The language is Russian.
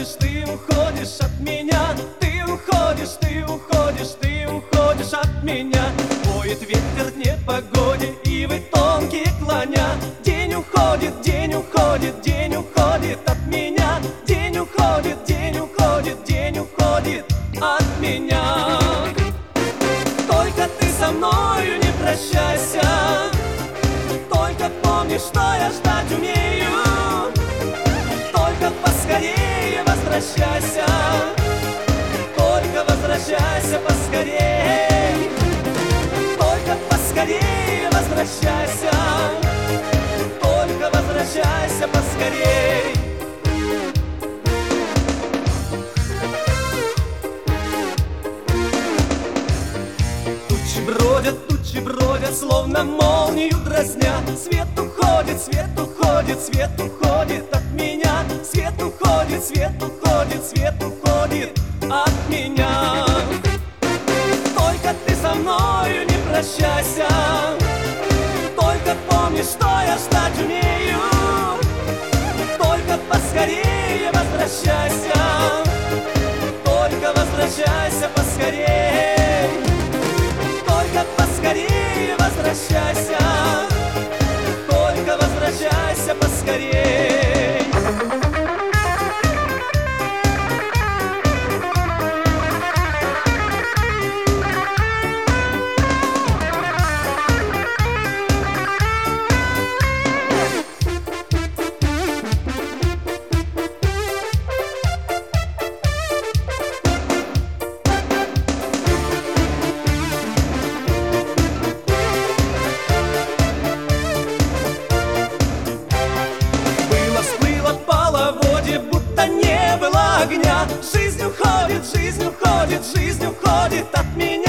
уходишь от меня. Ты уходишь, ты уходишь, ты уходишь от меня. Воет ветер в непогоде, ивы тонкие клоня. День уходит, день уходит, день уходит от меня. День уходит, день уходит, день уходит от меня. Только ты со мною не прощайся, только помни, что я ждать умею. Только поскорее возвращайся, только возвращайся поскорей. Только поскорее возвращайся, только возвращайся поскорей. Тучи бродят, словно молнию дразня. Свет уходит, свет уходит, свет уходит от меня. Свет уходит, свет уходит, свет уходит от меня. Только ты со мною не прощайся, только помни, что я ждать умею. Только поскорее возвращайся, только возвращайся поскорее. Только поскорее возвращайся, только возвращайся поскорее. Жизнь уходит, жизнь уходит, жизнь уходит от меня.